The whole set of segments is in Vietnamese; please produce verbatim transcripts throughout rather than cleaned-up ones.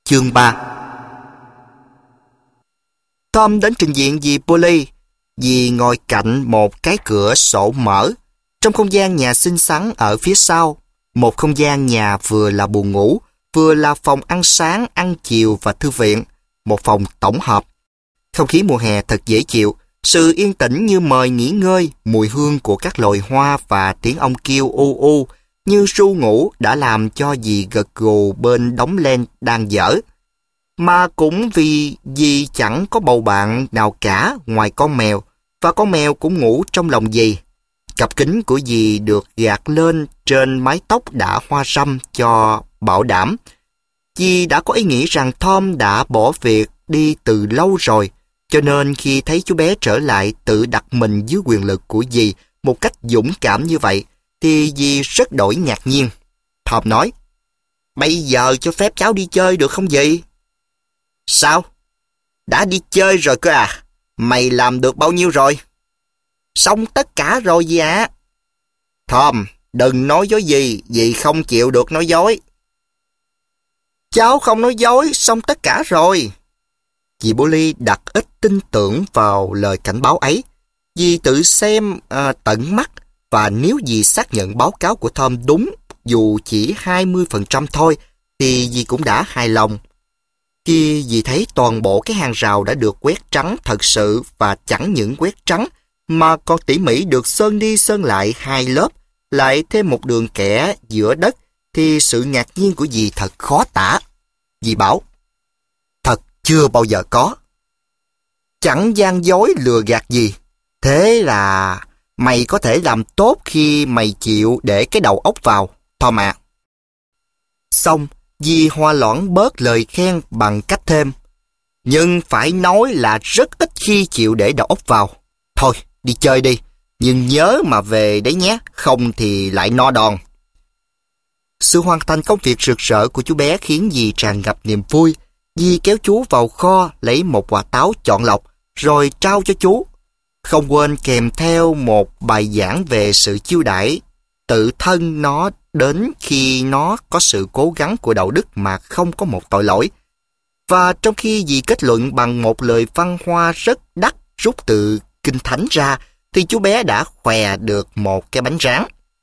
chương ba. Tom đến trình diện dì Polly. Dì ngồi cạnh một cái cửa sổ mở, trong không gian nhà xinh xắn ở phía sau. Một không gian nhà vừa là buồng ngủ, vừa là phòng ăn sáng, ăn chiều và thư viện. Một phòng tổng hợp. Không khí mùa hè thật dễ chịu. Sự yên tĩnh như mời nghỉ ngơi, mùi hương của các loài hoa và tiếng ong kêu u u như ru ngủ đã làm cho dì gật gù bên đống len đang dở. Mà cũng vì dì chẳng có bầu bạn nào cả ngoài con mèo, và con mèo cũng ngủ trong lòng dì. Cặp kính của dì được gạt lên trên mái tóc đã hoa râm cho bảo đảm. Dì đã có ý nghĩ rằng Tom đã bỏ việc đi từ lâu rồi, cho nên khi thấy chú bé trở lại tự đặt mình dưới quyền lực của dì một cách dũng cảm như vậy, thì dì rất đổi ngạc nhiên. Tom nói, bây giờ cho phép cháu đi chơi được không dì? Sao? Đã đi chơi rồi cơ à? Mày làm được bao nhiêu rồi? Xong tất cả rồi dì ạ. À? Tom, đừng nói dối dì, dì không chịu được nói dối. Cháu không nói dối, xong tất cả rồi. Dì Polly đặt ít tin tưởng vào lời cảnh báo ấy. Dì tự xem à, tận mắt, và nếu dì xác nhận báo cáo của Tom đúng, dù chỉ hai mươi phần trăm thôi, thì dì cũng đã hài lòng. Khi dì thấy toàn bộ cái hàng rào đã được quét trắng thật sự, và chẳng những quét trắng, mà còn tỉ mỉ được sơn đi sơn lại hai lớp, lại thêm một đường kẻ giữa đất, thì sự ngạc nhiên của dì thật khó tả. Dì bảo, thật chưa bao giờ có. Chẳng gian dối lừa gạt gì. Thế là mày có thể làm tốt khi mày chịu để cái đầu óc vào, Tom ạ. Xong, dì hoa loãng bớt lời khen bằng cách thêm, nhưng phải nói là rất ít khi chịu để đầu óc vào. Thôi, đi chơi đi, nhưng nhớ mà về đấy nhé, không thì lại no đòn. Sự hoàn thành công việc rực rỡ của chú bé khiến dì tràn ngập niềm vui. Dì kéo chú vào kho lấy một quả táo chọn lọc, rồi trao cho chú. Không quên kèm theo một bài giảng về sự chiêu đãi tự thân nó đến khi nó có sự cố gắng của đạo đức mà không có một tội lỗi. Và trong khi dì kết luận bằng một lời văn hoa rất đắt rút từ Kinh Thánh ra, thì chú bé đã khòe được một cái bánh rán.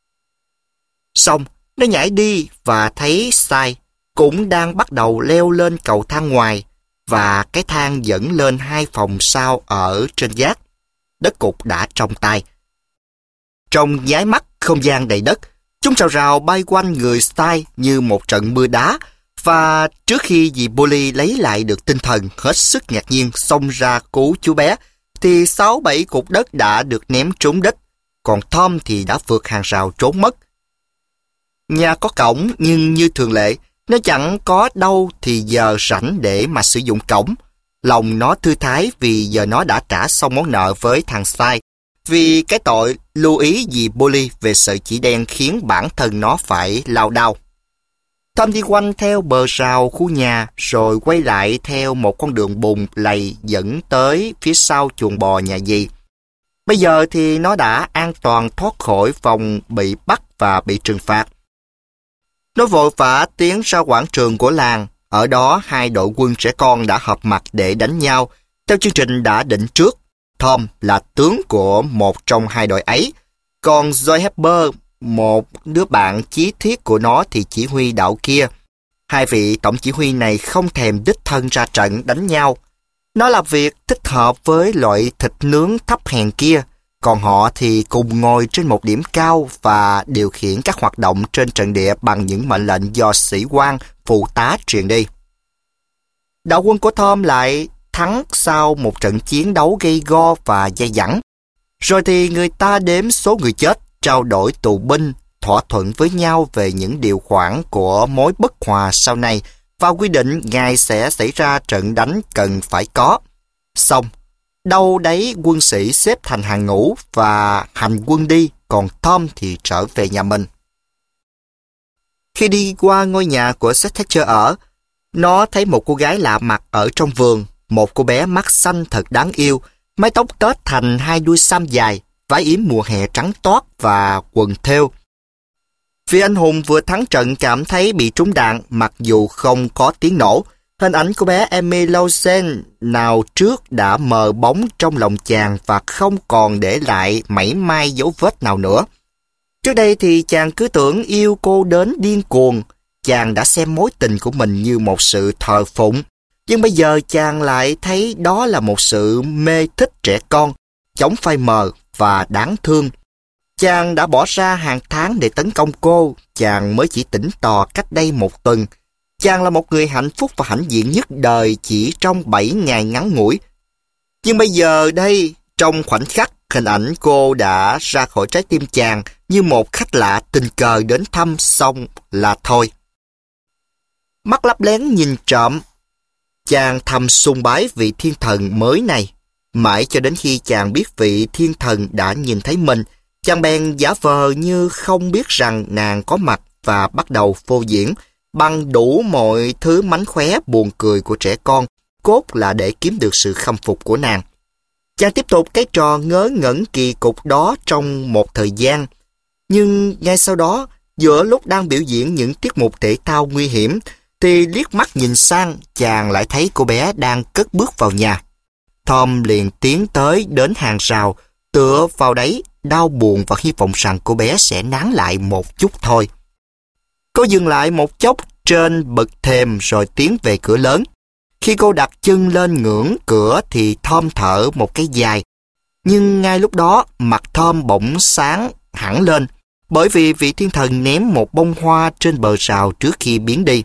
Xong, nó nhảy đi và thấy Sai cũng đang bắt đầu leo lên cầu thang ngoài, và cái thang dẫn lên hai phòng sau ở trên gác. Đất cục đã trong tay. Trong nháy mắt không gian đầy đất, chúng rào rào bay quanh người Sai như một trận mưa đá, và trước khi dì Polly lấy lại được tinh thần hết sức ngạc nhiên xông ra cứu chú bé, thì sáu bảy cục đất đã được ném trúng đất, còn Tom thì đã vượt hàng rào trốn mất. Nhà có cổng, nhưng như thường lệ, nó chẳng có đâu thì giờ rảnh để mà sử dụng cổng. Lòng nó thư thái vì giờ nó đã trả xong món nợ với thằng Sai, vì cái tội lưu ý dì Polly về sợi chỉ đen khiến bản thân nó phải lao đao. Tom đi quanh theo bờ rào khu nhà, rồi quay lại theo một con đường bùn lầy dẫn tới phía sau chuồng bò nhà dì. Bây giờ thì nó đã an toàn thoát khỏi vòng bị bắt và bị trừng phạt. Nó vội vã tiến ra quảng trường của làng. Ở đó hai đội quân trẻ con đã họp mặt để đánh nhau theo chương trình đã định trước. Tom là tướng của một trong hai đội ấy, còn Joy Harper, một đứa bạn chí thiết của nó, thì chỉ huy đạo kia. Hai vị tổng chỉ huy này không thèm đích thân ra trận đánh nhau. Nó làm việc thích hợp với loại thịt nướng thấp hèn kia, còn họ thì cùng ngồi trên một điểm cao và điều khiển các hoạt động trên trận địa bằng những mệnh lệnh do sĩ quan phụ tá truyền đi. Đạo quân của Tom lại thắng sau một trận chiến đấu gay go và dai dẳng. Rồi thì người ta đếm số người chết, trao đổi tù binh, thỏa thuận với nhau về những điều khoản của mối bất hòa sau này, và quy định ngày sẽ xảy ra trận đánh cần phải có. Xong, đâu đấy quân sĩ xếp thành hàng ngũ và hành quân đi, còn Tom thì trở về nhà mình. Khi đi qua ngôi nhà của Seth Thatcher ở, nó thấy một cô gái lạ mặt ở trong vườn, một cô bé mắt xanh thật đáng yêu, mái tóc tết thành hai đuôi sam dài, váy yếm mùa hè trắng toát và quần thêu. Vì anh hùng vừa thắng trận cảm thấy bị trúng đạn mặc dù không có tiếng nổ, Hình ảnh cô bé Emmy Lawson nào trước đã mờ bóng trong lòng chàng và không còn để lại mảy may dấu vết nào nữa. Trước đây thì chàng cứ tưởng yêu cô đến điên cuồng, chàng đã xem mối tình của mình như một sự thờ phụng. Nhưng bây giờ chàng lại thấy đó là một sự mê thích trẻ con, chóng phai mờ và đáng thương. Chàng đã bỏ ra hàng tháng để tấn công cô, chàng mới chỉ tỉnh tò cách đây một tuần. Chàng là một người hạnh phúc và hãnh diện nhất đời chỉ trong bảy ngày ngắn ngủi. Nhưng bây giờ đây, trong khoảnh khắc, hình ảnh cô đã ra khỏi trái tim chàng như một khách lạ tình cờ đến thăm xong là thôi. Mắt lấp lén nhìn trộm, chàng thầm sùng bái vị thiên thần mới này. Mãi cho đến khi chàng biết vị thiên thần đã nhìn thấy mình, chàng bèn giả vờ như không biết rằng nàng có mặt và bắt đầu phô diễn bằng đủ mọi thứ mánh khóe buồn cười của trẻ con, cốt là để kiếm được sự khâm phục của nàng. Chàng tiếp tục cái trò ngớ ngẩn kỳ cục đó trong một thời gian. Nhưng ngay sau đó, giữa lúc đang biểu diễn những tiết mục thể thao nguy hiểm, thì liếc mắt nhìn sang, chàng lại thấy cô bé đang cất bước vào nhà. Tom liền tiến tới đến hàng rào, tựa vào đấy, đau buồn và hy vọng rằng cô bé sẽ nán lại một chút thôi. Cô dừng lại một chốc trên bậc thềm rồi tiến về cửa lớn. Khi cô đặt chân lên ngưỡng cửa thì Tom thở một cái dài. Nhưng ngay lúc đó, mặt Tom bỗng sáng hẳn lên, bởi vì vị thiên thần ném một bông hoa trên bờ rào trước khi biến đi.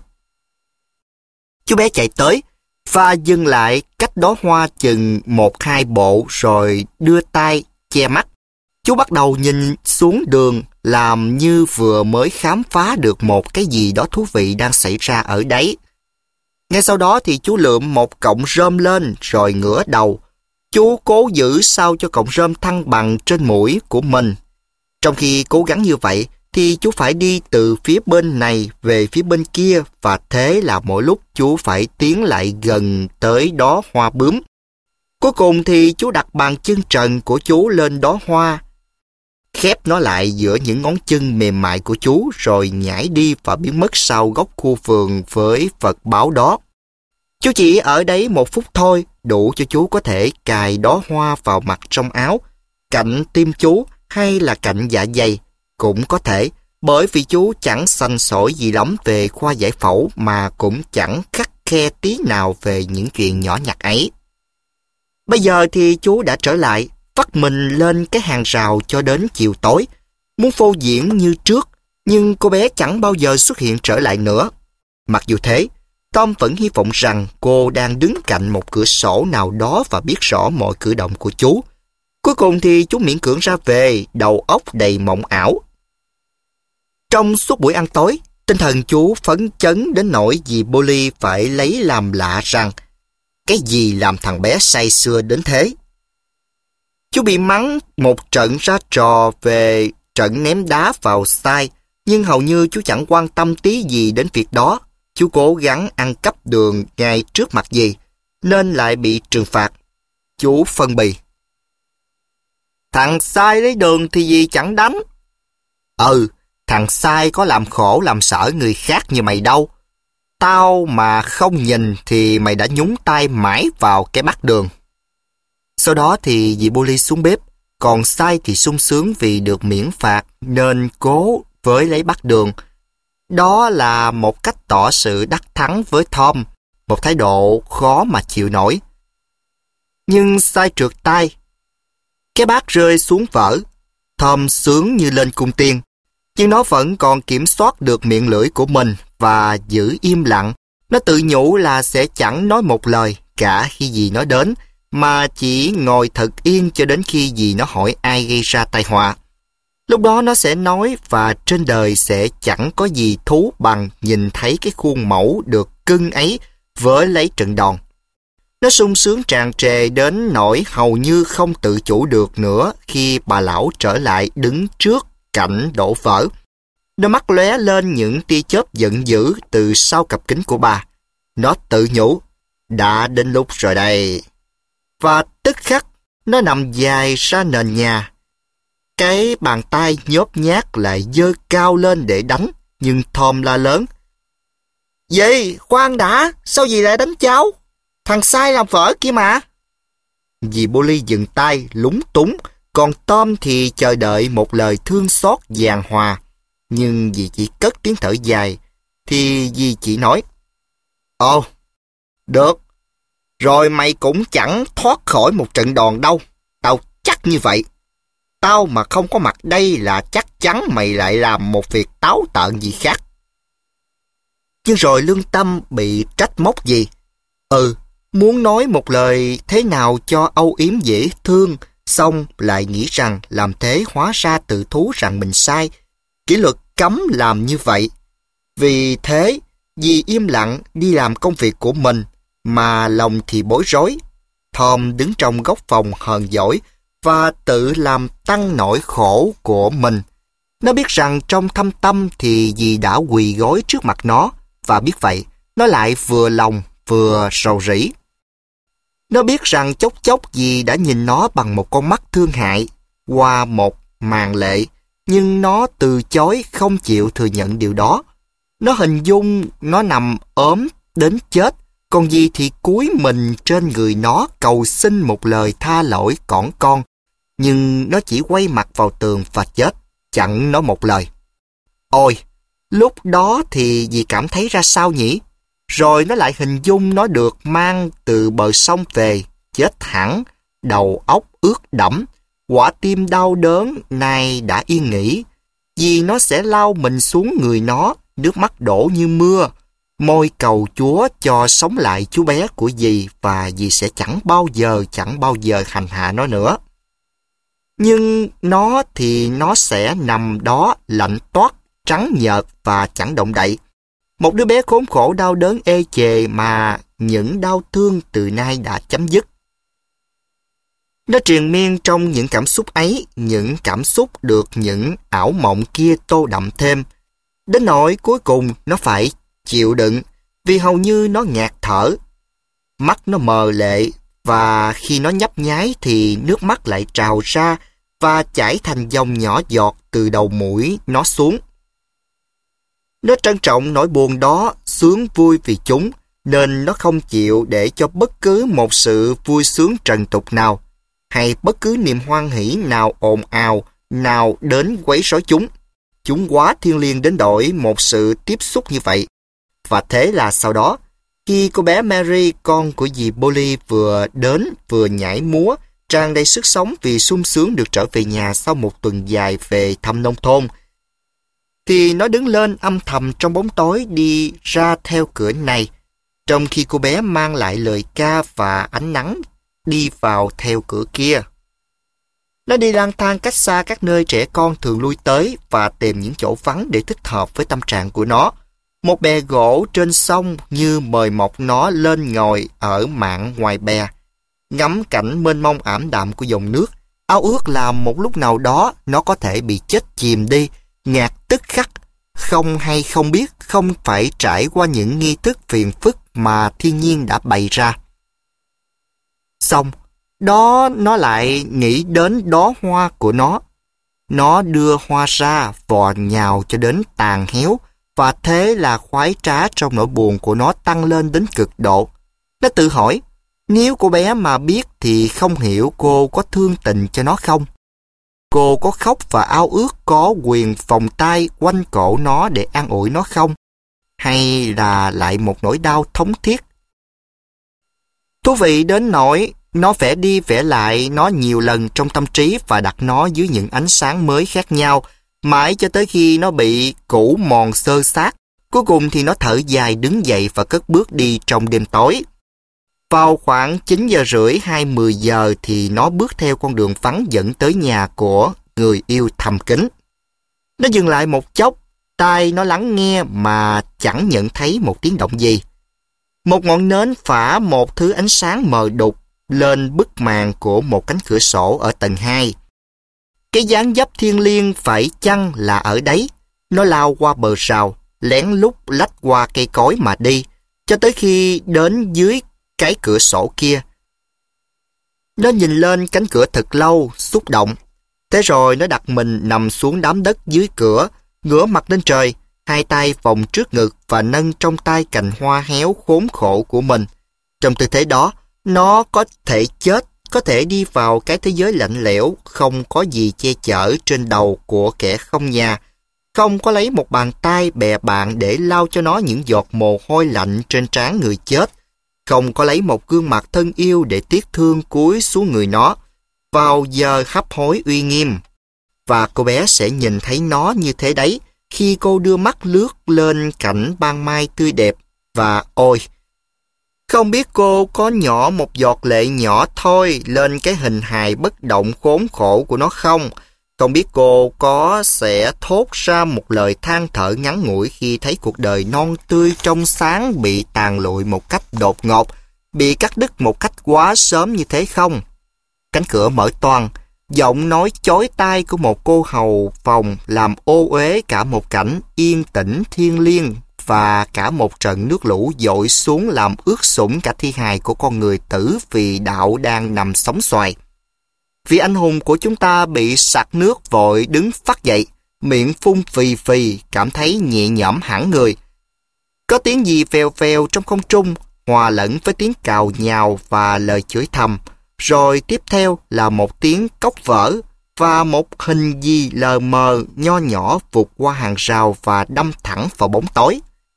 Chú bé chạy tới và dừng lại cách đó hoa chừng một hai bộ rồi đưa tay che mắt. Chú bắt đầu nhìn xuống đường làm như vừa mới khám phá được một cái gì đó thú vị đang xảy ra ở đấy. Ngay sau đó thì chú lượm một cọng rơm lên rồi ngửa đầu. Chú cố giữ sao cho cọng rơm thăng bằng trên mũi của mình. Trong khi cố gắng như vậy thì chú phải đi từ phía bên này về phía bên kia, và thế là mỗi lúc chú phải tiến lại gần tới đó hoa bướm. Cuối cùng thì chú đặt bàn chân trần của chú lên đó hoa, khép nó lại giữa những ngón chân mềm mại của chú rồi nhảy đi và biến mất sau góc khu vườn với vật báo đó. Chú chỉ ở đấy một phút thôi, đủ cho chú có thể cài đó hoa vào mặt trong áo, cạnh tim chú hay là cạnh dạ dày cũng có thể, bởi vì chú chẳng sành sỏi gì lắm về khoa giải phẫu mà cũng chẳng khắt khe tí nào về những chuyện nhỏ nhặt ấy. Bây giờ thì chú đã trở lại, vắt mình lên cái hàng rào cho đến chiều tối, muốn phô diễn như trước, nhưng cô bé chẳng bao giờ xuất hiện trở lại nữa. Mặc dù thế, Tom vẫn hy vọng rằng cô đang đứng cạnh một cửa sổ nào đó và biết rõ mọi cử động của chú. Cuối cùng thì chú miễn cưỡng ra về, đầu óc đầy mộng ảo. Trong suốt buổi ăn tối, tinh thần chú phấn chấn đến nỗi dì Polly phải lấy làm lạ rằng cái gì làm thằng bé say sưa đến thế. Chú bị mắng một trận ra trò về trận ném đá vào side, nhưng hầu như chú chẳng quan tâm tí gì đến việc đó. Chú cố gắng ăn cắp đường ngay trước mặt dì, nên lại bị trừng phạt. Chú phân bì. Thằng sai lấy đường thì dì chẳng đánh. Ừ, thằng sai có làm khổ làm sở người khác như mày đâu. Tao mà không nhìn thì mày đã nhúng tay mãi vào cái bát đường. Sau đó thì dì Polly xuống bếp, còn sai thì sung sướng vì được miễn phạt nên cố với lấy bát đường. Đó là một cách tỏ sự đắc thắng với Tom, một thái độ khó mà chịu nổi. Nhưng sai trượt tay, cái bát rơi xuống vỡ. Tom sướng như lên cung tiên, nhưng nó vẫn còn kiểm soát được miệng lưỡi của mình và giữ im lặng. Nó tự nhủ là sẽ chẳng nói một lời cả khi dì nó đến, mà chỉ ngồi thật yên cho đến khi dì nó hỏi ai gây ra tai họa. Lúc đó nó sẽ nói, và trên đời sẽ chẳng có gì thú bằng nhìn thấy cái khuôn mẫu được cưng ấy với lấy trận đòn. Nó sung sướng tràn trề đến nỗi hầu như không tự chủ được nữa khi bà lão trở lại đứng trước cảnh đổ vỡ. Đôi mắt lóe lên những tia chớp giận dữ từ sau cặp kính của bà. Nó tự nhủ, đã đến lúc rồi đây. Và tức khắc, nó nằm dài ra nền nhà. Cái bàn tay nhốp nhác lại giơ cao lên để đánh, nhưng Tom la lớn. Dì, khoan đã, sao dì lại đánh cháu? Thằng sai làm vợ kia mà. Dì Polly dừng tay, lúng túng, còn Tom thì chờ đợi một lời thương xót giàn hòa. Nhưng dì chỉ cất tiếng thở dài, thì dì chỉ nói, Ồ, được, rồi mày cũng chẳng thoát khỏi một trận đòn đâu, tao chắc như vậy. Tao mà không có mặt đây là chắc chắn mày lại làm một việc táo tợn gì khác. Nhưng rồi lương tâm bị trách móc gì? Ừ, muốn nói một lời thế nào cho âu yếm dễ thương, xong lại nghĩ rằng làm thế hóa ra tự thú rằng mình sai. Kỷ luật cấm làm như vậy. Vì thế, dì im lặng đi làm công việc của mình, mà lòng thì bối rối. Tom đứng trong góc phòng hờn dỗi và tự làm tăng nỗi khổ của mình. Nó biết rằng trong thâm tâm thì dì đã quỳ gối trước mặt nó, và biết vậy, nó lại vừa lòng vừa rầu rĩ. Nó biết rằng chốc chốc dì đã nhìn nó bằng một con mắt thương hại, qua một màn lệ, nhưng nó từ chối không chịu thừa nhận điều đó. Nó hình dung nó nằm ốm đến chết, còn dì thì cúi mình trên người nó cầu xin một lời tha lỗi cỏn con. Nhưng nó chỉ quay mặt vào tường và chết, chẳng nói một lời. Ôi, lúc đó thì dì cảm thấy ra sao nhỉ? Rồi nó lại hình dung nó được mang từ bờ sông về, chết hẳn, đầu óc ướt đẫm, quả tim đau đớn nay đã yên nghỉ. Vì nó sẽ lao mình xuống người nó, nước mắt đổ như mưa, môi cầu Chúa cho sống lại chú bé của dì, và dì sẽ chẳng bao giờ, chẳng bao giờ hành hạ nó nữa. Nhưng nó thì nó sẽ nằm đó lạnh toát, trắng nhợt và chẳng động đậy. Một đứa bé khốn khổ đau đớn ê chề mà những đau thương từ nay đã chấm dứt. Nó triền miên trong những cảm xúc ấy, những cảm xúc được những ảo mộng kia tô đậm thêm. Đến nỗi cuối cùng nó phải chịu đựng, vì hầu như nó ngạt thở. Mắt nó mờ lệ, và khi nó nhấp nháy thì nước mắt lại trào ra và chảy thành dòng nhỏ giọt từ đầu mũi nó xuống. Nó trân trọng nỗi buồn đó, sướng vui vì chúng, nên nó không chịu để cho bất cứ một sự vui sướng trần tục nào, hay bất cứ niềm hoan hỷ nào ồn ào, nào đến quấy rối chúng. Chúng quá thiêng liêng đến đổi một sự tiếp xúc như vậy. Và thế là sau đó, khi cô bé Mary, con của dì Polly vừa đến vừa nhảy múa, tràn đầy sức sống vì sung sướng được trở về nhà sau một tuần dài về thăm nông thôn, thì nó đứng lên âm thầm trong bóng tối đi ra theo cửa này, trong khi cô bé mang lại lời ca và ánh nắng đi vào theo cửa kia. Nó đi lang thang cách xa các nơi trẻ con thường lui tới và tìm những chỗ vắng để thích hợp với tâm trạng của nó. Một bè gỗ trên sông như mời mọc nó lên ngồi ở mạn ngoài bè, ngắm cảnh mênh mông ảm đạm của dòng nước, ao ước là một lúc nào đó nó có thể bị chết chìm đi, ngạt tức khắc, không hay không biết, không phải trải qua những nghi thức phiền phức mà thiên nhiên đã bày ra. Xong, đó nó lại nghĩ đến đóa hoa của nó. Nó đưa hoa ra, vò nhào cho đến tàn héo, và thế là khoái trá trong nỗi buồn của nó tăng lên đến cực độ. Nó tự hỏi, nếu cô bé mà biết thì không hiểu cô có thương tình cho nó không? Cô có khóc và ao ước có quyền vòng tay quanh cổ nó để an ủi nó không? Hay là lại một nỗi đau thống thiết? Thú vị đến nỗi nó vẽ đi vẽ lại nó nhiều lần trong tâm trí và đặt nó dưới những ánh sáng mới khác nhau, mãi cho tới khi nó bị cũ mòn xơ xác. Cuối cùng thì nó thở dài đứng dậy và cất bước đi trong đêm tối. Vào khoảng chín giờ rưỡi hay mười giờ thì nó bước theo con đường vắng dẫn tới nhà của người yêu thầm kín. Nó dừng lại một chốc, tai nó lắng nghe mà chẳng nhận thấy một tiếng động gì. Một ngọn nến phả một thứ ánh sáng mờ đục lên bức màn của một cánh cửa sổ ở tầng hai. Cái dáng dấp thiêng liêng phải chăng là ở đấy? Nó lao qua bờ rào, lén lút lách qua cây cối mà đi, cho tới khi đến dưới cái cửa sổ kia. Nó nhìn lên cánh cửa thật lâu, xúc động. Thế rồi nó đặt mình nằm xuống đám đất dưới cửa, ngửa mặt lên trời, hai tay vòng trước ngực và nâng trong tay cành hoa héo khốn khổ của mình. Trong tư thế đó, nó có thể chết, có thể đi vào cái thế giới lạnh lẽo, không có gì che chở trên đầu của kẻ không nhà, không có lấy một bàn tay bè bạn để lau cho nó những giọt mồ hôi lạnh trên trán người chết, không có lấy một gương mặt thân yêu để tiếc thương cúi xuống người nó vào giờ hấp hối uy nghiêm. Và cô bé sẽ nhìn thấy nó như thế đấy khi cô đưa mắt lướt lên cảnh ban mai tươi đẹp. Và ôi, không biết cô có nhỏ một giọt lệ nhỏ thôi lên cái hình hài bất động khốn khổ của nó không? Không biết cô có sẽ thốt ra một lời than thở ngắn ngủi khi thấy cuộc đời non tươi trong sáng bị tàn lụi một cách đột ngột, bị cắt đứt một cách quá sớm như thế không? Cánh cửa mở toang, giọng nói chói tai của một cô hầu phòng làm ô uế cả một cảnh yên tĩnh thiêng liêng và cả một trận nước lũ dội xuống làm ướt sũng cả thi hài của con người tử vì đạo đang nằm sóng xoài. Vị anh hùng của chúng ta bị sặc nước vội đứng phắt dậy, miệng phun phì phì, cảm thấy nhẹ nhõm hẳn người. Có tiếng gì phèo phèo trong không trung, hòa lẫn với tiếng cào nhào và lời chửi thầm, rồi tiếp theo là một tiếng cốc vỡ và một hình gì lờ mờ nho nhỏ vụt qua hàng rào và đâm thẳng vào bóng tối.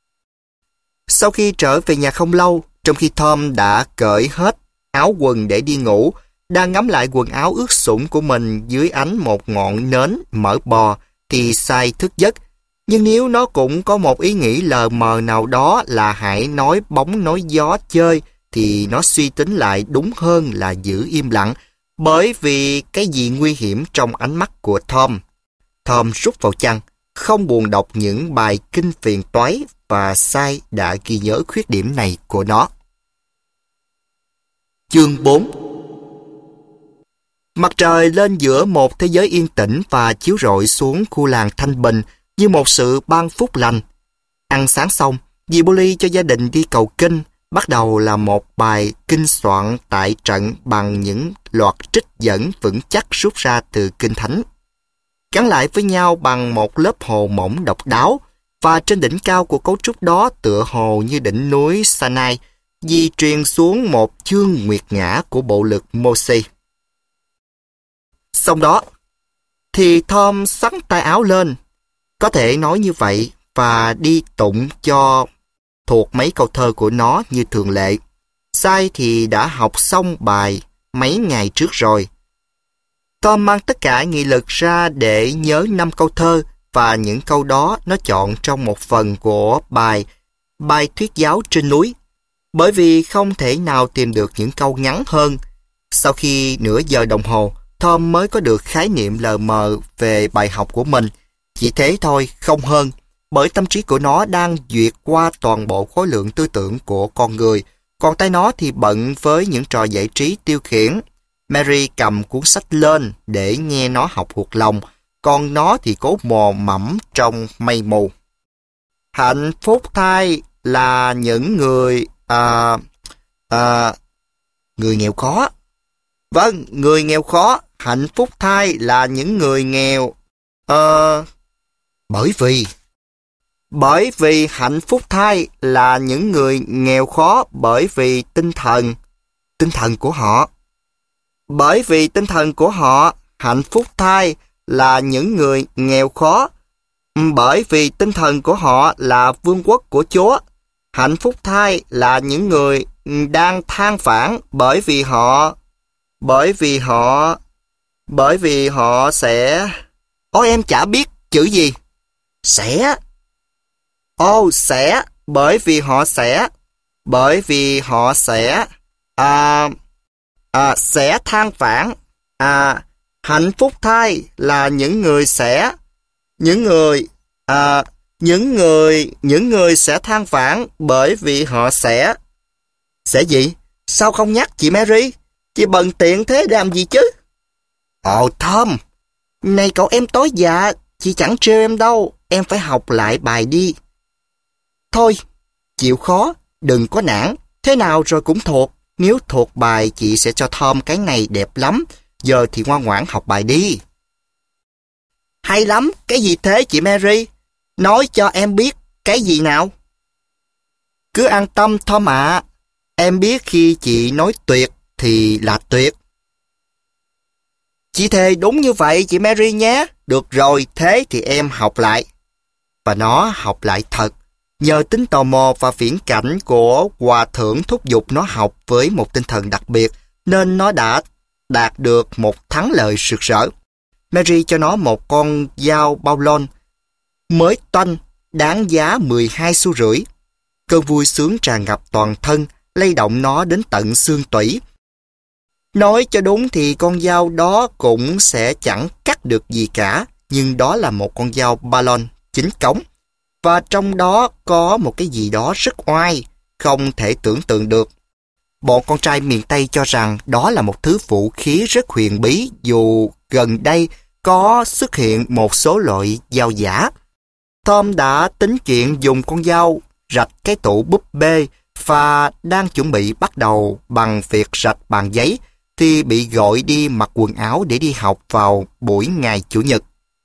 Sau khi trở về nhà không lâu, trong khi Tom đã cởi hết áo quần để đi ngủ, đang ngắm lại quần áo ướt sũng của mình dưới ánh một ngọn nến mỡ bò, thì Sai thức giấc. Nhưng nếu nó cũng có một ý nghĩ lờ mờ nào đó là hãy nói bóng nói gió chơi, thì nó suy tính lại đúng hơn là giữ im lặng, bởi vì cái gì nguy hiểm trong ánh mắt của Tom. Tom rút vào chăn, không buồn đọc những bài kinh phiền toái, và Sai đã ghi nhớ khuyết điểm này của nó. Chương bốn. Mặt trời lên giữa một thế giới yên tĩnh và chiếu rọi xuống khu làng thanh bình như một sự ban phúc lành. Ăn sáng xong, dì Polly cho gia đình đi cầu kinh, bắt đầu là một bài kinh soạn tại trận bằng những loạt trích dẫn vững chắc rút ra từ kinh thánh, gắn lại với nhau bằng một lớp hồ mỏng độc đáo, và trên đỉnh cao của cấu trúc đó, tựa hồ như đỉnh núi Sinai, dì truyền xuống một chương nguyệt ngã của bộ lực Mô-sê. Xong đó, thì Tom xắn tay áo lên, có thể nói như vậy, và đi tụng cho thuộc mấy câu thơ của nó như thường lệ. Sai thì đã học xong bài mấy ngày trước rồi. Tom mang tất cả nghị lực ra để nhớ năm câu thơ, và những câu đó nó chọn trong một phần của bài Bài thuyết giáo trên núi, bởi vì không thể nào tìm được những câu ngắn hơn. Sau khi nửa giờ đồng hồ, Tom mới có được khái niệm lờ mờ về bài học của mình. Chỉ thế thôi, không hơn, bởi tâm trí của nó đang duyệt qua toàn bộ khối lượng tư tưởng của con người, còn tay nó thì bận với những trò giải trí tiêu khiển. Mary cầm cuốn sách lên để nghe nó học thuộc lòng, còn nó thì cố mò mẫm trong mây mù. Hạnh phúc thay là những người... À, à, người nghèo khó. Vâng, người nghèo khó. Hạnh phúc thay là những người nghèo. Ờ... Bởi vì... Bởi vì hạnh phúc thay là những người nghèo khó bởi vì tinh thần... Tinh thần của họ. Bởi vì tinh thần của họ, hạnh phúc thay là những người nghèo khó. Bởi vì tinh thần của họ là vương quốc của Chúa. Hạnh phúc thay là những người đang than vãn bởi vì họ... Bởi vì họ... Bởi vì họ sẽ... Ôi em chả biết chữ gì. Sẽ... Ô, sẽ... Bởi vì họ sẽ... Bởi vì họ sẽ... À... À, sẽ than vãn. À... Hạnh phúc thay là những người sẽ... Những người... À... Những người... Những người sẽ than vãn bởi vì họ sẽ... Sẽ gì? Sao không nhắc chị Mary? Chị bận tiện thế làm gì chứ? Ồ Tom, này cậu em tối dạ, chị chẳng trêu em đâu, em phải học lại bài đi. Thôi, chịu khó, đừng có nản, thế nào rồi cũng thuộc. Nếu thuộc bài chị sẽ cho Tom cái này đẹp lắm, giờ thì ngoan ngoãn học bài đi. Hay lắm, cái gì thế chị Mary? Nói cho em biết cái gì nào? Cứ an tâm Tom ạ. Em biết khi chị nói tuyệt thì là tuyệt. Chị thề đúng như vậy chị Mary nhé. Được rồi, thế thì em học lại. Và nó học lại thật. Nhờ tính tò mò và viễn cảnh của hòa thượng thúc giục nó học với một tinh thần đặc biệt, nên nó đã đạt được một thắng lợi rực rỡ. Mary cho nó một con dao bao lon mới toanh, đáng giá mười hai xu rưỡi. Cơn vui sướng tràn ngập toàn thân, lay động nó đến tận xương tủy. Nói cho đúng thì con dao đó cũng sẽ chẳng cắt được gì cả, nhưng đó là một con dao ba lon chính cống. Và trong đó có một cái gì đó rất oai, không thể tưởng tượng được. Bọn con trai miền Tây cho rằng đó là một thứ vũ khí rất huyền bí, dù gần đây có xuất hiện một số loại dao giả. Tom đã tính chuyện dùng con dao rạch cái tủ búp bê và đang chuẩn bị bắt đầu bằng việc rạch bàn giấy thì bị gọi đi mặc quần áo để đi học vào buổi ngày Chủ nhật.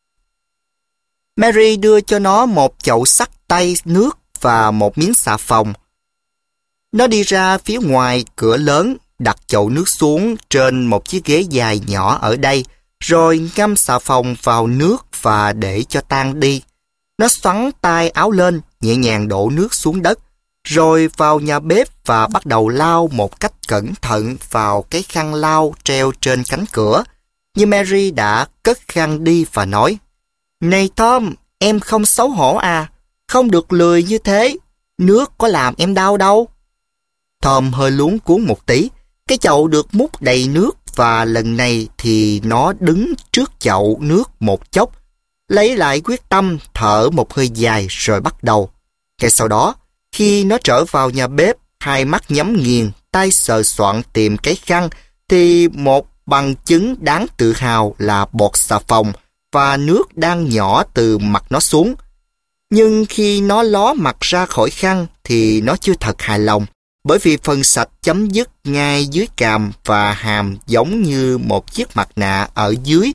Mary đưa cho nó một chậu xách tay nước và một miếng xà phòng. Nó đi ra phía ngoài cửa lớn, đặt chậu nước xuống trên một chiếc ghế dài nhỏ ở đây, rồi ngâm xà phòng vào nước và để cho tan đi. Nó xoắn tay áo lên, nhẹ nhàng đổ nước xuống đất, rồi vào nhà bếp và bắt đầu lau một cách cẩn thận vào cái khăn lau treo trên cánh cửa. Nhưng Mary đã cất khăn đi và nói, "Này Tom, em không xấu hổ à? Không được lười như thế. Nước có làm em đau đâu." Tom hơi luống cuống một tí. Cái chậu được múc đầy nước và lần này thì nó đứng trước chậu nước một chốc, lấy lại quyết tâm, thở một hơi dài rồi bắt đầu. Ngay sau đó, khi nó trở vào nhà bếp, hai mắt nhắm nghiền, tay sờ soạn tìm cái khăn, thì một bằng chứng đáng tự hào là bọt xà phòng và nước đang nhỏ từ mặt nó xuống. Nhưng khi nó ló mặt ra khỏi khăn thì nó chưa thật hài lòng, bởi vì phần sạch chấm dứt ngay dưới cằm và hàm giống như một chiếc mặt nạ ở dưới.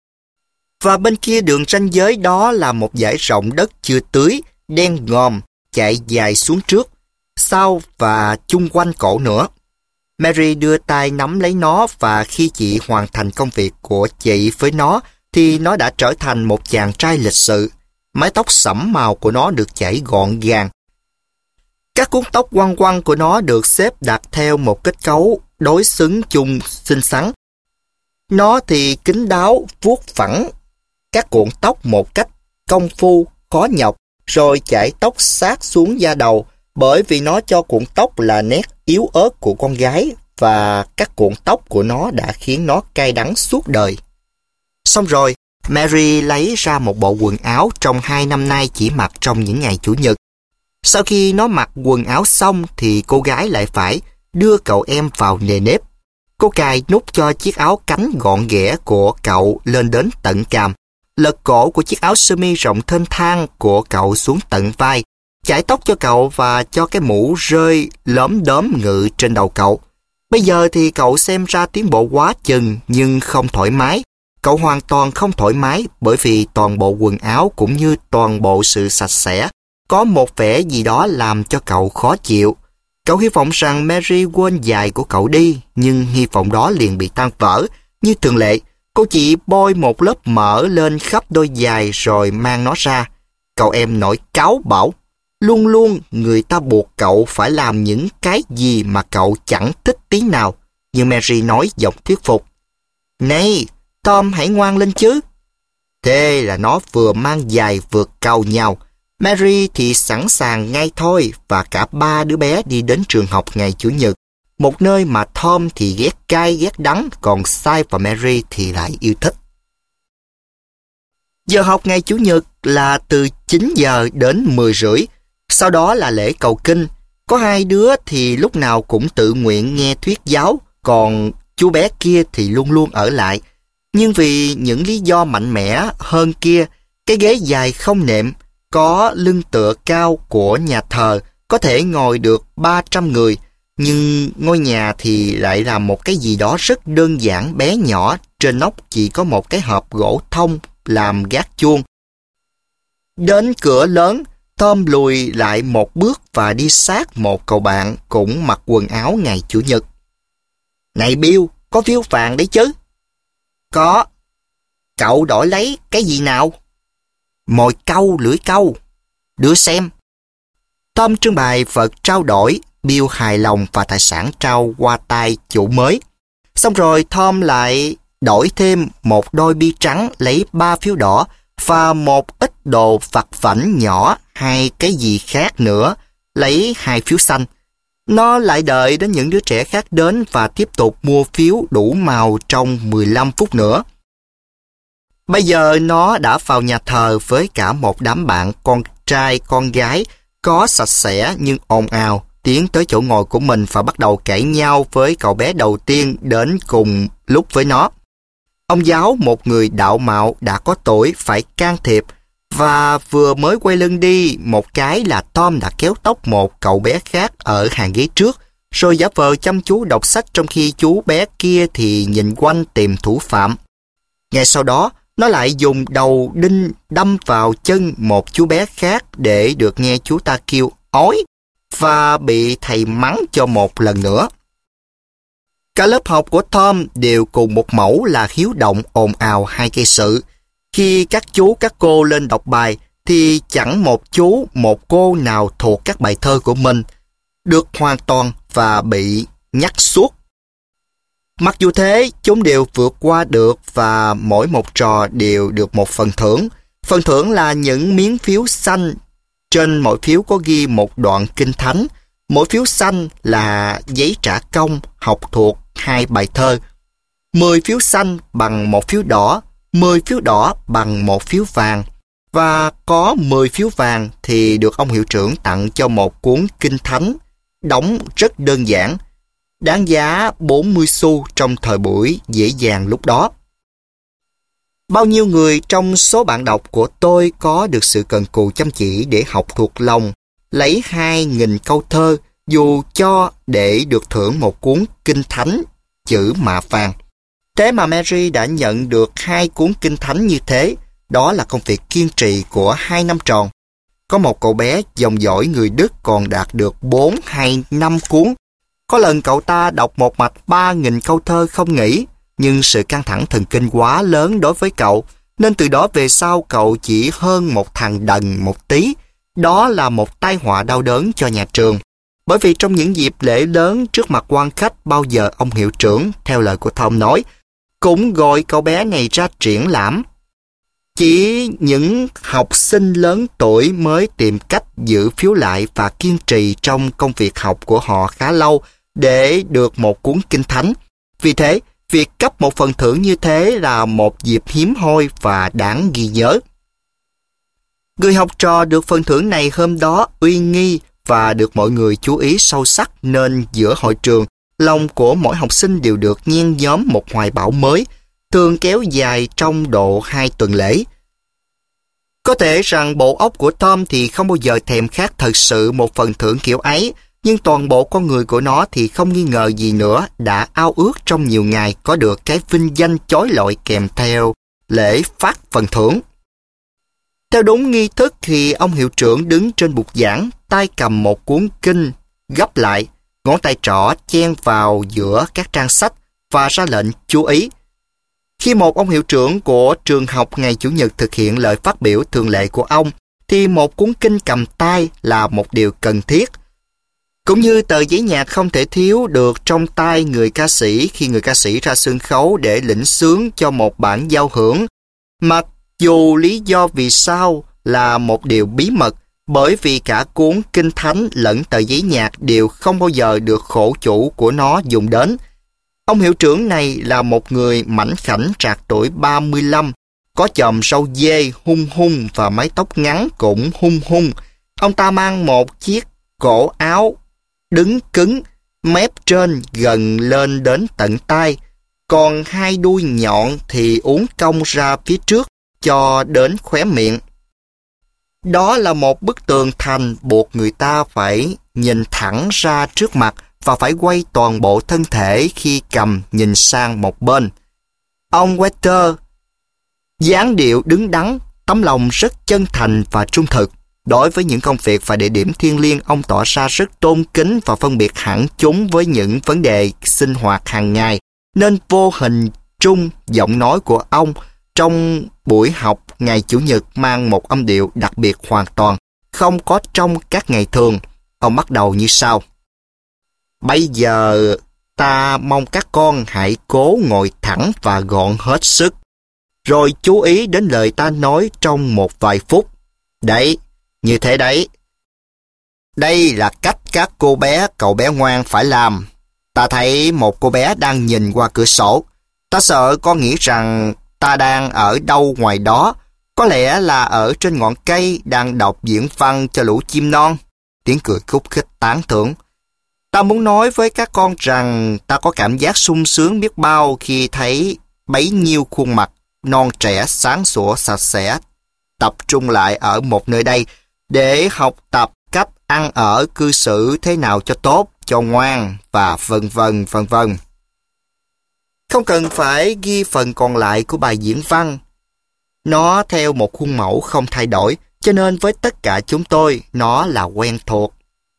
Và bên kia đường ranh giới đó là một dải rộng đất chưa tưới, đen ngòm, chạy dài xuống trước, sau và chung quanh cổ nữa. Mary đưa tay nắm lấy nó và khi chị hoàn thành công việc của chị với nó thì nó đã trở thành một chàng trai lịch sự. Mái tóc sẫm màu của nó được chải gọn gàng. Các cuốn tóc quăn quăn của nó được xếp đặt theo một kết cấu đối xứng chung xinh xắn. Nó thì kín đáo vuốt phẳng các cuộn tóc một cách công phu, khó nhọc, rồi chải tóc sát xuống da đầu, bởi vì nó cho cuộn tóc là nét yếu ớt của con gái và các cuộn tóc của nó đã khiến nó cay đắng suốt đời. Xong rồi, Mary lấy ra một bộ quần áo trong hai năm nay chỉ mặc trong những ngày Chủ nhật. Sau khi nó mặc quần áo xong thì cô gái lại phải đưa cậu em vào nề nếp. Cô cài nút cho chiếc áo cánh gọn ghẽ của cậu lên đến tận cằm, lật cổ của chiếc áo sơ mi rộng thênh thang của cậu xuống tận vai, chải tóc cho cậu và cho cái mũ rơi lốm đốm ngự trên đầu cậu. Bây giờ thì cậu xem ra tiến bộ quá chừng nhưng không thoải mái. Cậu hoàn toàn không thoải mái bởi vì toàn bộ quần áo cũng như toàn bộ sự sạch sẽ có một vẻ gì đó làm cho cậu khó chịu. Cậu hy vọng rằng Mary quên giày của cậu đi, nhưng hy vọng đó liền bị tan vỡ. Như thường lệ, cô chị bôi một lớp mỡ lên khắp đôi giày rồi mang nó ra. Cậu em nổi cáu bảo, luôn luôn người ta buộc cậu phải làm những cái gì mà cậu chẳng thích tí nào. Nhưng Mary nói giọng thuyết phục, "Này, Tom hãy ngoan lên chứ." Thế là nó vừa mang giày vừa cau nhau. Mary thì sẵn sàng ngay thôi và cả ba đứa bé đi đến trường học ngày Chủ nhật, một nơi mà Tom thì ghét cay ghét đắng, còn Cy và Mary thì lại yêu thích. Giờ học ngày Chủ nhật là từ chín giờ đến mười rưỡi, sau đó là lễ cầu kinh. Có hai đứa thì lúc nào cũng tự nguyện nghe thuyết giáo, còn chú bé kia thì luôn luôn ở lại. Nhưng vì những lý do mạnh mẽ hơn kia, cái ghế dài không nệm, có lưng tựa cao của nhà thờ có thể ngồi được ba trăm người, nhưng ngôi nhà thì lại là một cái gì đó rất đơn giản bé nhỏ, trên nóc chỉ có một cái hộp gỗ thông làm gác chuông. Đến cửa lớn, Tom lùi lại một bước và đi sát một cậu bạn cũng mặc quần áo ngày Chủ nhật. Này Bill, có phiếu vàng đấy chứ? Có. Cậu đổi lấy cái gì nào? Mồi câu, lưỡi câu. Đưa xem. Tom trưng bày vật trao đổi, Bill hài lòng và tài sản trao qua tay chủ mới. Xong rồi Tom lại đổi thêm một đôi bi trắng, lấy ba phiếu đỏ và một ít đồ vặt vãnh nhỏ hay cái gì khác nữa, lấy hai phiếu xanh. Nó lại đợi đến những đứa trẻ khác đến và tiếp tục mua phiếu đủ màu trong mười lăm phút nữa. Bây giờ nó đã vào nhà thờ với cả một đám bạn con trai con gái, có sạch sẽ nhưng ồn ào, tiến tới chỗ ngồi của mình và bắt đầu cãi nhau với cậu bé đầu tiên đến cùng lúc với nó. Ông giáo, một người đạo mạo đã có tuổi, phải can thiệp, và vừa mới quay lưng đi một cái là Tom đã kéo tóc một cậu bé khác ở hàng ghế trước, rồi giả vờ chăm chú đọc sách trong khi chú bé kia thì nhìn quanh tìm thủ phạm. Ngay sau đó, nó lại dùng đầu đinh đâm vào chân một chú bé khác để được nghe chú ta kêu ói và bị thầy mắng cho một lần nữa. Cả lớp học của Tom đều cùng một mẫu là hiếu động, ồn ào hay gây sự. Khi các chú các cô lên đọc bài thì chẳng một chú một cô nào thuộc các bài thơ của mình được hoàn toàn và bị nhắc suốt. Mặc dù thế, chúng đều vượt qua được và mỗi một trò đều được một phần thưởng. Phần thưởng là những miếng phiếu xanh. Trên mỗi phiếu có ghi một đoạn kinh thánh. Mỗi phiếu xanh là giấy trả công học thuộc hai bài thơ. mười phiếu xanh bằng một phiếu đỏ, mười phiếu đỏ bằng một phiếu vàng. Và có mười phiếu vàng thì được ông hiệu trưởng tặng cho một cuốn kinh thánh, đóng rất đơn giản, đáng giá bốn mươi xu trong thời buổi dễ dàng lúc đó. Bao nhiêu người trong số bạn đọc của tôi có được sự cần cù chăm chỉ để học thuộc lòng, lấy hai nghìn câu thơ, dù cho để được thưởng một cuốn kinh thánh chữ mạ vàng. Thế mà Mary đã nhận được hai cuốn kinh thánh như thế, đó là công việc kiên trì của hai năm tròn. Có một cậu bé dòng dõi người Đức còn đạt được bốn hay năm cuốn. Có lần cậu ta đọc một mạch ba nghìn câu thơ không nghỉ, nhưng sự căng thẳng thần kinh quá lớn đối với cậu, nên từ đó về sau cậu chỉ hơn một thằng đần một tí. Đó là một tai họa đau đớn cho nhà trường. Bởi vì trong những dịp lễ lớn trước mặt quan khách, bao giờ ông hiệu trưởng, theo lời của Tom nói, cũng gọi cậu bé này ra triển lãm. Chỉ những học sinh lớn tuổi mới tìm cách giữ phiếu lại và kiên trì trong công việc học của họ khá lâu để được một cuốn kinh thánh. Vì thế, việc cấp một phần thưởng như thế là một dịp hiếm hoi và đáng ghi nhớ. Người học trò được phần thưởng này hôm đó uy nghi và được mọi người chú ý sâu sắc, nên giữa hội trường, lòng của mỗi học sinh đều được nhen nhóm một hoài bão mới, thường kéo dài trong độ hai tuần lễ. Có thể rằng bộ óc của Tom thì không bao giờ thèm khát thật sự một phần thưởng kiểu ấy, nhưng toàn bộ con người của nó thì không nghi ngờ gì nữa đã ao ước trong nhiều ngày có được cái vinh danh chói lọi kèm theo lễ phát phần thưởng. Theo đúng nghi thức thì ông hiệu trưởng đứng trên bục giảng, tay cầm một cuốn kinh gấp lại, ngón tay trỏ chen vào giữa các trang sách và ra lệnh chú ý. Khi một ông hiệu trưởng của trường học ngày Chủ nhật thực hiện lời phát biểu thường lệ của ông, thì một cuốn kinh cầm tay là một điều cần thiết. Cũng như tờ giấy nhạc không thể thiếu được trong tay người ca sĩ khi người ca sĩ ra sân khấu để lĩnh xướng cho một bản giao hưởng, mặc dù lý do vì sao là một điều bí mật, bởi vì cả cuốn kinh thánh lẫn tờ giấy nhạc đều không bao giờ được khổ chủ của nó dùng đến. Ông hiệu trưởng này là một người mảnh khảnh trạc tuổi ba mươi lăm, có chòm râu dê hung hung và mái tóc ngắn cũng hung hung. Ông ta mang một chiếc cổ áo đứng cứng, mép trên gần lên đến tận tai, còn hai đuôi nhọn thì uốn cong ra phía trước cho đến khóe miệng. Đó là một bức tường thành buộc người ta phải nhìn thẳng ra trước mặt và phải quay toàn bộ thân thể khi cầm nhìn sang một bên. Ông Walter dáng điệu đứng đắn, Tấm lòng rất chân thành và trung thực. Đối với những công việc và địa điểm thiêng liêng, ông tỏ ra rất tôn kính và phân biệt hẳn chúng với những vấn đề sinh hoạt hàng ngày, nên vô hình trung giọng nói của ông trong buổi học ngày Chủ nhật mang một âm điệu đặc biệt hoàn toàn, không có trong các ngày thường. Ông bắt đầu như sau: Bây giờ ta mong các con hãy cố ngồi thẳng và gọn hết sức, rồi chú ý đến lời ta nói trong một vài phút. Đấy, như thế đấy. Đây là cách các cô bé, cậu bé ngoan phải làm. Ta thấy một cô bé đang nhìn qua cửa sổ. Ta sợ con nghĩ rằng ta đang ở đâu ngoài đó. Có lẽ là ở trên ngọn cây đang đọc diễn văn cho lũ chim non. Tiếng cười khúc khích tán thưởng. Ta muốn nói với các con rằng ta có cảm giác sung sướng biết bao khi thấy bấy nhiêu khuôn mặt non trẻ sáng sủa sạch sẽ tập trung lại ở một nơi đây để học tập cách ăn ở cư xử thế nào cho tốt, cho ngoan và vân vân vân vân. Không cần phải ghi phần còn lại của bài diễn văn. Nó theo một khuôn mẫu không thay đổi, cho nên với tất cả chúng tôi, nó là quen thuộc.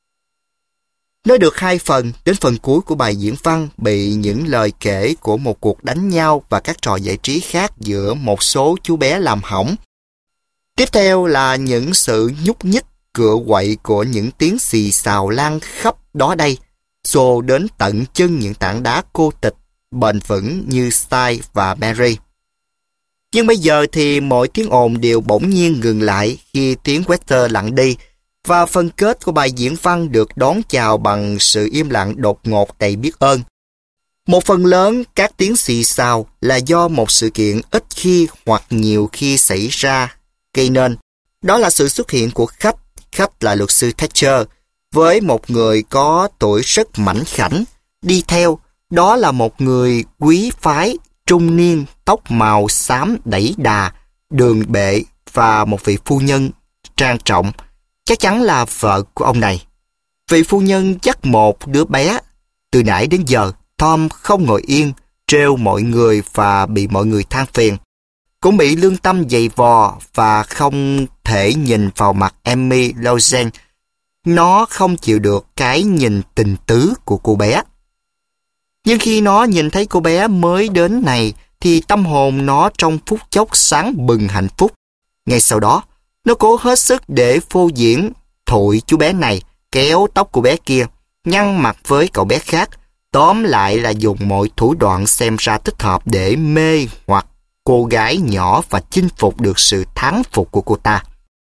Nói được hai phần, đến phần cuối của bài diễn văn bị những lời kể của một cuộc đánh nhau và các trò giải trí khác giữa một số chú bé làm hỏng. Tiếp theo là những sự nhúc nhích, cựa quậy của những tiếng xì xào lan khắp đó đây, xô đến tận chân những tảng đá cô tịch, bền vững như Style và Mary. Nhưng bây giờ thì mọi tiếng ồn đều bỗng nhiên ngừng lại khi tiếng Walter lặng đi, và phần kết của bài diễn văn được đón chào bằng sự im lặng đột ngột đầy biết ơn. Một phần lớn các tiếng xì xào là do một sự kiện ít khi hoặc nhiều khi xảy ra gây nên. Đó là sự xuất hiện của khách, khách là luật sư Thatcher, với một người có tuổi rất mảnh khảnh. Đi theo, đó là một người quý phái, trung niên, tóc màu xám đẩy đà, đường bệ và một vị phu nhân trang trọng, chắc chắn là vợ của ông này. Vị phu nhân dắt một đứa bé. Từ nãy đến giờ, Tom không ngồi yên, trêu mọi người và bị mọi người than phiền. Cũng bị lương tâm dày vò và không thể nhìn vào mặt Emmy Lawson. Nó không chịu được cái nhìn tình tứ của cô bé. Nhưng khi nó nhìn thấy cô bé mới đến này, thì tâm hồn nó trong phút chốc sáng bừng hạnh phúc. Ngay sau đó, nó cố hết sức để phô diễn, thụi chú bé này, kéo tóc cô bé kia, nhăn mặt với cậu bé khác, tóm lại là dùng mọi thủ đoạn xem ra thích hợp để mê hoặc cô gái nhỏ và chinh phục được sự thán phục của cô ta.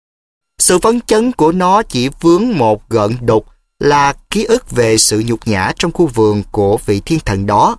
Sự phấn chấn của nó chỉ vướng một gợn đục là ký ức về sự nhục nhã trong khu vườn của vị thiên thần đó.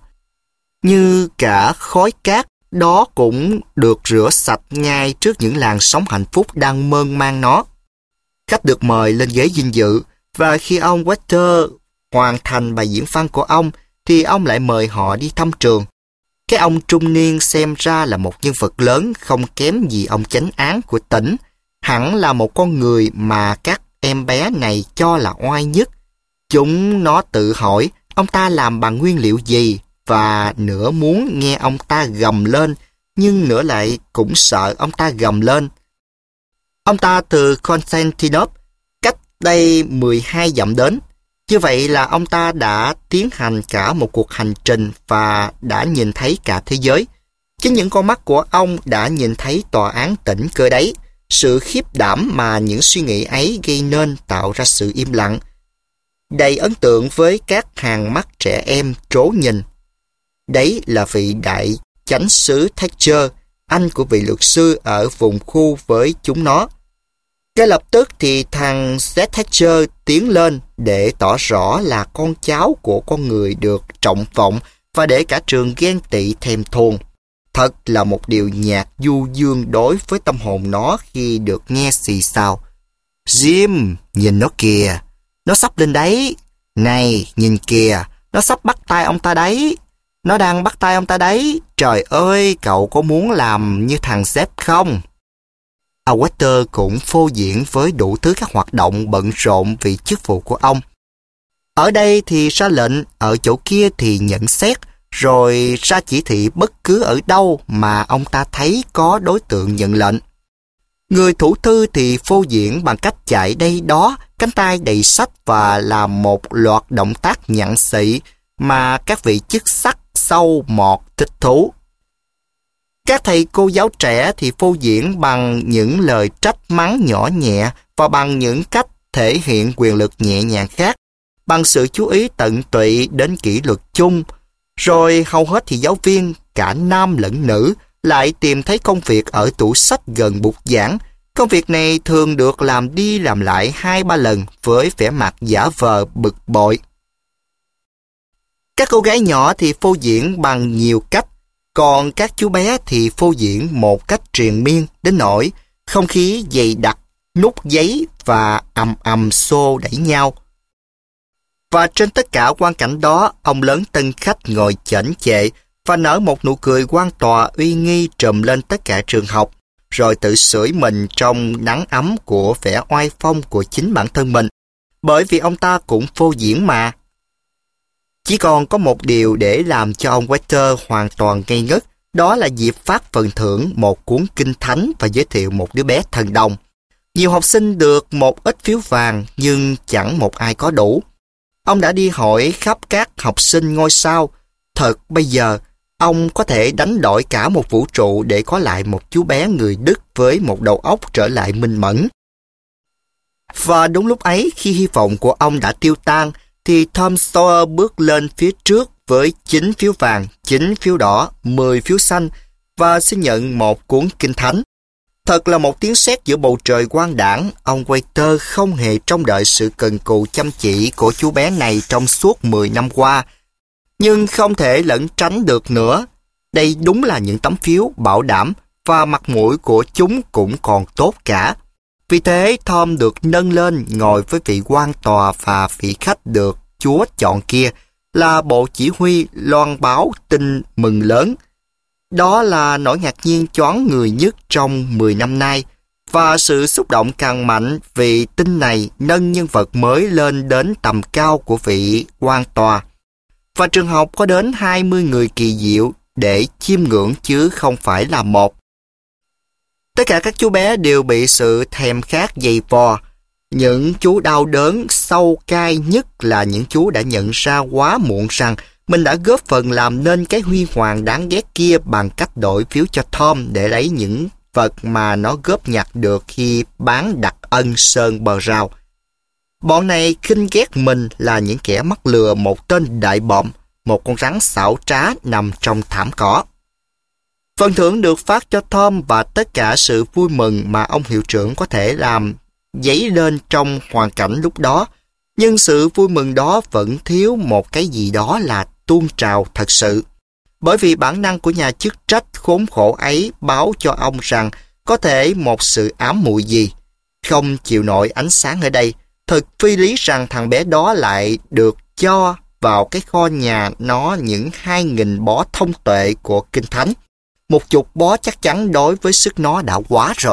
Như cả khói cát, đó cũng được rửa sạch ngay trước những làn sóng hạnh phúc đang mơn man nó. Khách được mời lên ghế dinh dự, và khi ông Walter hoàn thành bài diễn văn của ông, thì ông lại mời họ đi thăm trường. Cái ông trung niên xem ra là một nhân vật lớn không kém gì ông chánh án của tỉnh, hẳn là một con người mà các em bé này cho là oai nhất. Chúng nó tự hỏi ông ta làm bằng nguyên liệu gì, và nửa muốn nghe ông ta gầm lên, nhưng nửa lại cũng sợ ông ta gầm lên. Ông ta từ Constantinople, cách đây mười hai dặm đến. Như vậy là ông ta đã tiến hành cả một cuộc hành trình và đã nhìn thấy cả thế giới. Chính những con mắt của ông đã nhìn thấy tòa án tỉnh cơ đấy. Sự khiếp đảm mà những suy nghĩ ấy gây nên tạo ra sự im lặng, đầy ấn tượng với các hàng mắt trẻ em trố nhìn. Đấy là vị đại chánh sứ Thatcher, anh của vị luật sư ở vùng khu với chúng nó. Ngay lập tức thì thằng Z Thatcher tiến lên để tỏ rõ là con cháu của con người được trọng vọng và để cả trường ghen tị thèm thuồng. Thật là một điều nhạt du dương đối với tâm hồn nó khi được nghe xì xào. Jim, nhìn nó kìa, nó sắp lên đấy. Này, nhìn kìa, nó sắp bắt tay ông ta đấy. Nó đang bắt tay ông ta đấy. Trời ơi, cậu có muốn làm như thằng Zep không? Walter cũng phô diễn với đủ thứ các hoạt động bận rộn vì chức vụ của ông. Ở đây thì ra lệnh, ở chỗ kia thì nhận xét, rồi ra chỉ thị bất cứ ở đâu mà ông ta thấy có đối tượng nhận lệnh. Người thủ thư thì phô diễn bằng cách chạy đây đó, cánh tay đầy sách và làm một loạt động tác nhặng xị mà các vị chức sắc sâu mọt thích thú. Các thầy cô giáo trẻ thì phô diễn bằng những lời trách mắng nhỏ nhẹ và bằng những cách thể hiện quyền lực nhẹ nhàng khác, bằng sự chú ý tận tụy đến kỷ luật chung. Rồi hầu hết thì giáo viên, cả nam lẫn nữ, lại tìm thấy công việc ở tủ sách gần bục giảng. Công việc này thường được làm đi làm lại hai ba lần với vẻ mặt giả vờ bực bội. Các cô gái nhỏ thì phô diễn bằng nhiều cách, còn các chú bé thì phô diễn một cách triền miên đến nỗi không khí dày đặc, nút giấy và ầm ầm xô đẩy nhau. Và trên tất cả quang cảnh đó, ông lớn tân khách ngồi chảnh chệ và nở một nụ cười quan tòa uy nghi trùm lên tất cả trường học, rồi tự sưởi mình trong nắng ấm của vẻ oai phong của chính bản thân mình, bởi vì ông ta cũng phô diễn mà. Chỉ còn có một điều để làm cho ông Waiter hoàn toàn ngây ngất, đó là dịp phát phần thưởng một cuốn kinh thánh và giới thiệu một đứa bé thần đồng. Nhiều học sinh được một ít phiếu vàng, nhưng chẳng một ai có đủ. Ông đã đi hỏi khắp các học sinh ngôi sao. Thật bây giờ, ông có thể đánh đổi cả một vũ trụ để có lại một chú bé người Đức với một đầu óc trở lại minh mẫn. Và đúng lúc ấy, khi hy vọng của ông đã tiêu tan, thì Tom Sawyer bước lên phía trước với chín phiếu vàng, chín phiếu đỏ, mười phiếu xanh và xin nhận một cuốn kinh thánh. Thật là một tiếng sét giữa bầu trời quang đãng. Ông Waiter không hề trông đợi sự cần cù chăm chỉ của chú bé này trong suốt mười năm qua, nhưng không thể lẩn tránh được nữa. Đây đúng là những tấm phiếu bảo đảm và mặt mũi của chúng cũng còn tốt cả. Vì thế Tom được nâng lên ngồi với vị quan tòa và vị khách được Chúa chọn kia là bộ chỉ huy loan báo tin mừng lớn. Đó là nỗi ngạc nhiên choáng người nhất trong mười năm nay, và sự xúc động càng mạnh vì tin này nâng nhân vật mới lên đến tầm cao của vị quan tòa. Và trường học có đến hai mươi người kỳ diệu để chiêm ngưỡng chứ không phải là một. Tất cả các chú bé đều bị sự thèm khát dày vò. Những chú đau đớn sâu cay nhất là những chú đã nhận ra quá muộn rằng mình đã góp phần làm nên cái huy hoàng đáng ghét kia bằng cách đổi phiếu cho Tom để lấy những vật mà nó góp nhặt được khi bán đặc ân sơn bờ rào. Bọn này khinh ghét mình là những kẻ mắc lừa một tên đại bọm, một con rắn xảo trá nằm trong thảm cỏ. Phần thưởng được phát cho Tom và tất cả sự vui mừng mà ông hiệu trưởng có thể làm dấy lên trong hoàn cảnh lúc đó. Nhưng sự vui mừng đó vẫn thiếu một cái gì đó là tuôn trào thật sự. Bởi vì bản năng của nhà chức trách khốn khổ ấy báo cho ông rằng có thể một sự ám muội gì. Không chịu nổi ánh sáng ở đây, thật phi lý rằng thằng bé đó lại được cho vào cái kho nhà nó những hai nghìn bó thông tuệ của Kinh Thánh. Một chục bó chắc chắn đối với sức nó đã quá rồi.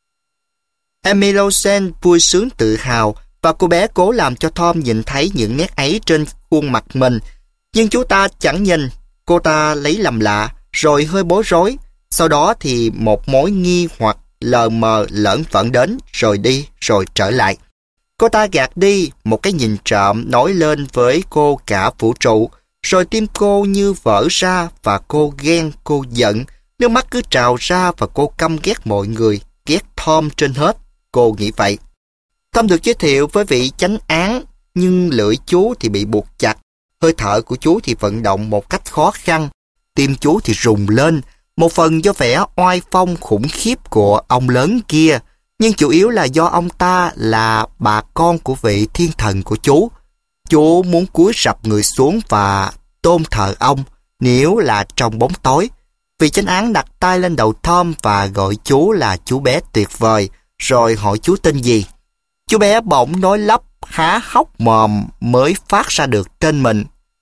Emily Rosen vui sướng tự hào và cô bé cố làm cho Tom nhìn thấy những nét ấy trên khuôn mặt mình. Nhưng chú ta chẳng nhìn, cô ta lấy làm lạ, rồi hơi bối rối. Sau đó thì một mối nghi hoặc lờ mờ lởn vởn đến, rồi đi, rồi trở lại. Cô ta gạt đi, một cái nhìn trộm nói lên với cô cả vũ trụ, rồi tim cô như vỡ ra và cô ghen, cô giận. Nước mắt cứ trào ra và cô căm ghét mọi người, ghét Tom trên hết. Cô nghĩ vậy. Tom được giới thiệu với vị chánh án, nhưng lưỡi chú thì bị buộc chặt. Hơi thở của chú thì vận động một cách khó khăn. Tim chú thì rùng lên, một phần do vẻ oai phong khủng khiếp của ông lớn kia, nhưng chủ yếu là do ông ta là bà con của vị thiên thần của chú. Chú muốn cúi rập người xuống và tôn thờ ông, nếu là trong bóng tối. Vị chánh án đặt tay lên đầu Tom và gọi chú là chú bé tuyệt vời, rồi hỏi chú tên gì. Chú bé bỗng nói lắp, há hốc mồm mới phát ra được tên mình.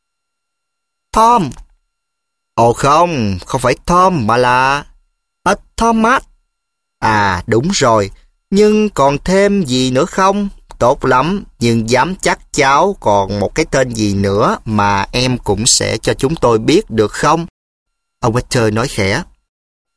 Tom. Ồ không, không phải Tom mà là... À, Thomas. À đúng rồi, nhưng còn thêm gì nữa không? Tốt lắm, nhưng dám chắc cháu còn một cái tên gì nữa mà em cũng sẽ cho chúng tôi biết được không? Ông Waiter nói khẽ.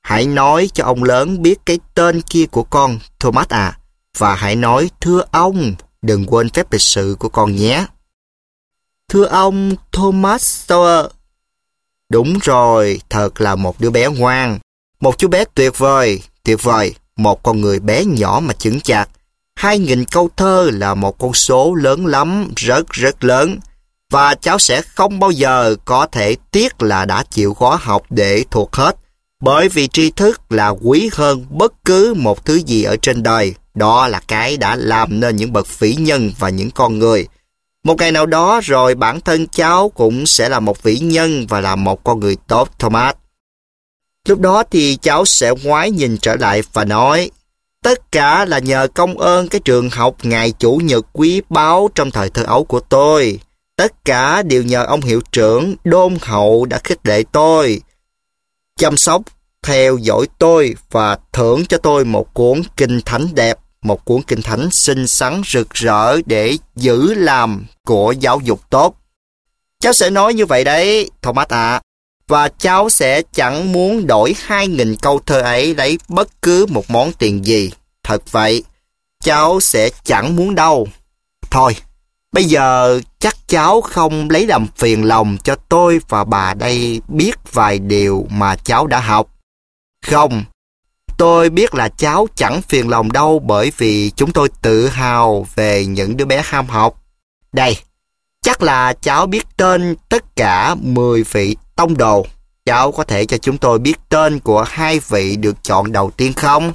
Hãy nói cho ông lớn biết cái tên kia của con, Thomas à. Và hãy nói, thưa ông, đừng quên phép lịch sự của con nhé. Thưa ông Thomas Sowell. Đúng rồi, thật là một đứa bé ngoan. Một chú bé tuyệt vời, tuyệt vời. Một con người bé nhỏ mà chững chạc. Hai nghìn câu thơ là một con số lớn lắm, rất rất lớn. Và cháu sẽ không bao giờ có thể tiếc là đã chịu khó học để thuộc hết. Bởi vì tri thức là quý hơn bất cứ một thứ gì ở trên đời. Đó là cái đã làm nên những bậc vĩ nhân và những con người. Một ngày nào đó rồi bản thân cháu cũng sẽ là một vĩ nhân và là một con người tốt, Thomas. Lúc đó thì cháu sẽ ngoái nhìn trở lại và nói, tất cả là nhờ công ơn cái trường học ngày Chủ nhật quý báu trong thời thơ ấu của tôi. Tất cả đều nhờ ông hiệu trưởng đôn hậu đã khích lệ tôi, chăm sóc, theo dõi tôi và thưởng cho tôi một cuốn kinh thánh đẹp, một cuốn kinh thánh xinh xắn rực rỡ để giữ làm của giáo dục tốt. Cháu sẽ nói như vậy đấy, Thomas ạ. Và cháu sẽ chẳng muốn đổi hai nghìn câu thơ ấy lấy bất cứ một món tiền gì. Thật vậy, cháu sẽ chẳng muốn đâu. Thôi, bây giờ chắc cháu không lấy làm phiền lòng cho tôi và bà đây biết vài điều mà cháu đã học. Không, tôi biết là cháu chẳng phiền lòng đâu bởi vì chúng tôi tự hào về những đứa bé ham học. Đây, chắc là cháu biết tên tất cả mười vị tông đồ. Cháu có thể cho chúng tôi biết tên của hai vị được chọn đầu tiên không?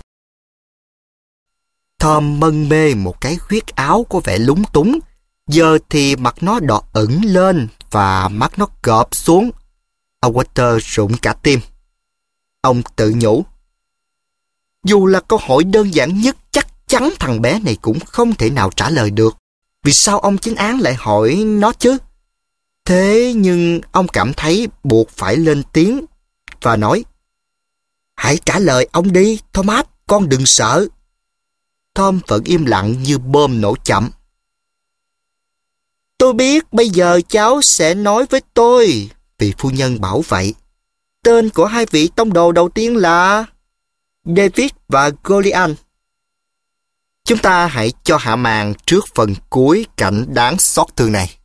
Tom mân mê một cái khuyết áo có vẻ lúng túng. Giờ thì mặt nó đỏ ửng lên và mắt nó cọp xuống. Ông Walter rụng cả tim. Ông tự nhủ, dù là câu hỏi đơn giản nhất, chắc chắn thằng bé này cũng không thể nào trả lời được. Vì sao ông chính án lại hỏi nó chứ? Thế nhưng ông cảm thấy buộc phải lên tiếng và nói, hãy trả lời ông đi, Thomas, con đừng sợ. Tom vẫn im lặng như bom nổ chậm. Tôi biết bây giờ cháu sẽ nói với tôi, vị phu nhân bảo vậy. Tên của hai vị tông đồ đầu tiên là David và Goliath. Chúng ta hãy cho hạ màn trước phần cuối cảnh đáng xót thương này.